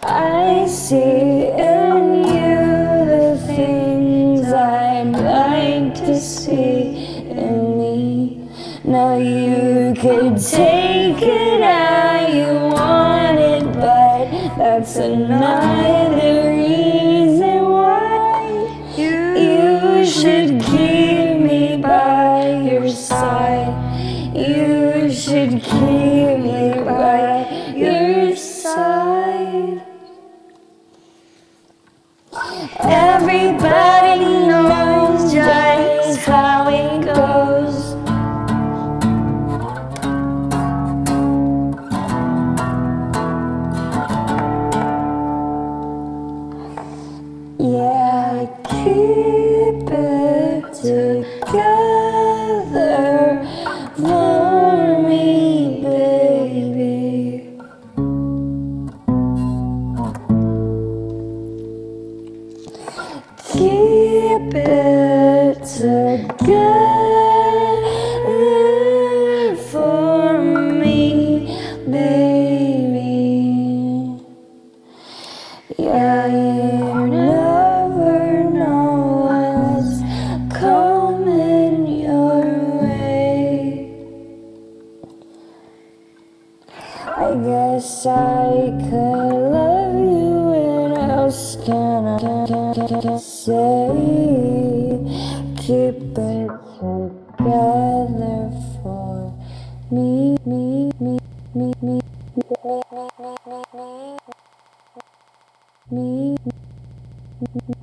I see in you the things I'd like to see in me. Now you could take it how you want it, but that's another reason why you should keep me by your side. You should keep me by your side. Everybody knows just how it goes. Yeah, keep it together for me, baby. Keep it together for me, baby. Yeah, you never know what's coming your way. I guess I could love you, what else can I say? Keep it together for me, me, me, me, me, me, me, me, me, me, me, me.